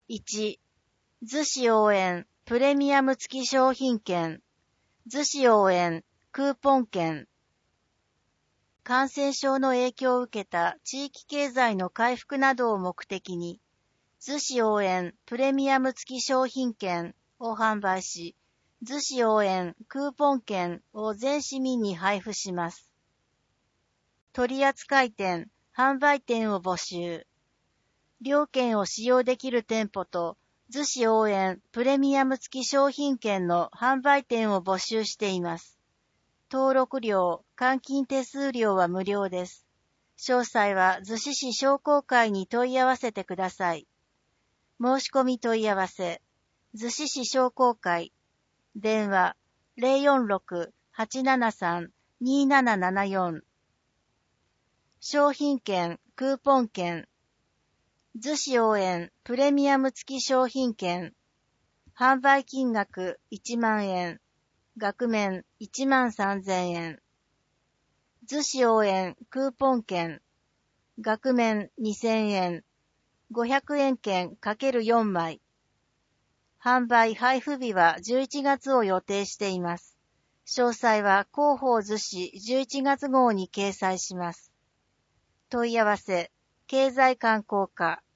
1、逗子応援プレミアム付き商品券、逗子応援クーポン券。感染症の影響を受けた地域経済の回復などを目的に、逗子応援プレミアム付き商品券を販売し、逗子応援クーポン券を全市民に配布します。取扱店、販売店を募集。両券を使用できる店舗と、逗子応援プレミアム付き商品券の販売店を募集しています。登録料、換金手数料は無料です。詳細は逗子市商工会に問い合わせてください。申し込み問い合わせ、逗子市商工会、電話 046-873-2774。商品券、クーポン券、逗子応援プレミアム付き商品券、販売金額1万円、額面13000円。逗子応援クーポン券、額面2000円、500円券 ×4 枚。販売配布日は11月を予定しています。詳細は広報逗子11月号に掲載します。問い合わせ、経済観光課